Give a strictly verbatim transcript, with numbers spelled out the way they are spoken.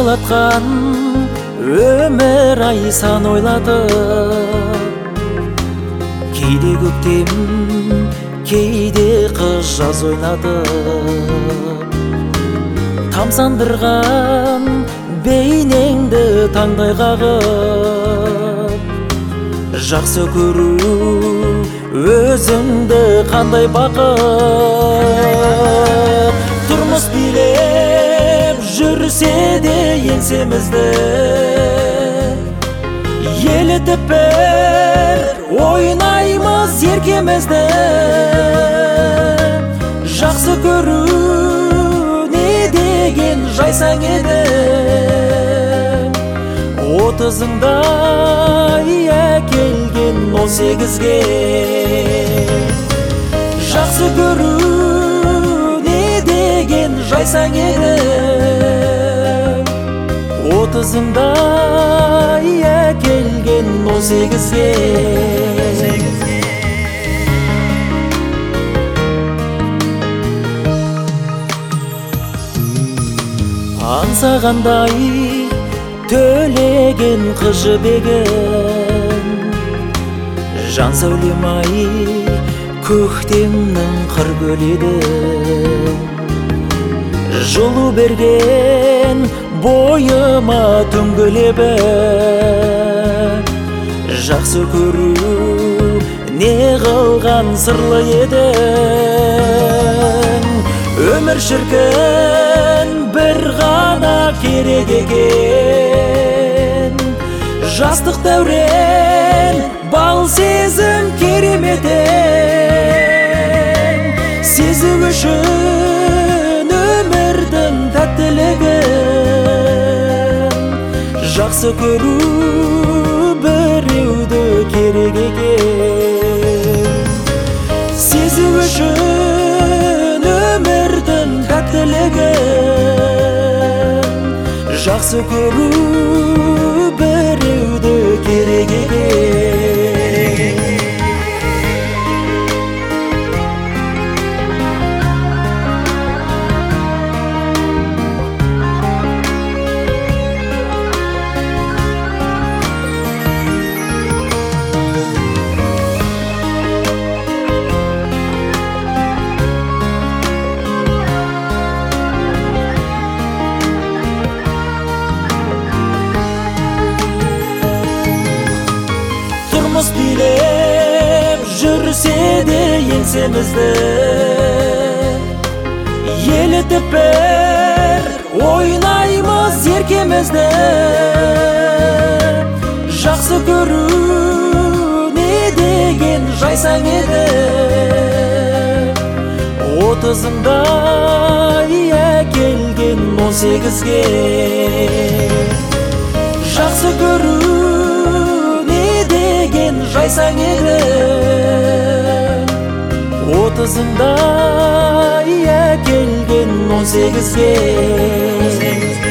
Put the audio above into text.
ойлаткан өмір ай сан ойлатып, кейде көктем, кейде қыс жаз ойнатып, тамсандырған бейнеңді таңдай қағып, жақсы көру өзіңді қандай бақыт. Тұрмыс билеп жүрсе де еңсемізді, елітіп бір ойнаймыз еркемізді. Жақсы көру не деген жайсаң еді, отызыңда әкелген он сегізге. Жақсы көру не деген жайсаң еді, отызыңда әкелген он сегізге. Аңсағандай төлеген қыз жібегін, жан сәулем-ай көктемнің қыр гүлі, жылу берген бойыма түнгі лебі. Жақсы көру не қылған сырлы едің, өмір шіркін бір ғана керек екен. Жастық дәурен бал сезім кереметін, сезу үшін өмірдің тәттілігін. Жақсы көру біреуді керек екен, сезу үшін өмірдің тәттілігін. Жақсы көру біреуді керек екен. Тұрмыс билеп жүрсе де еңсемізді, елітіп бір ойнаймыз еркемізді. Жақсы көру не деген жайсаң еді, отызыңда әкелген он сегізге. Жақсы көру жайсаң еді, отызыңда әкелген он сегізге.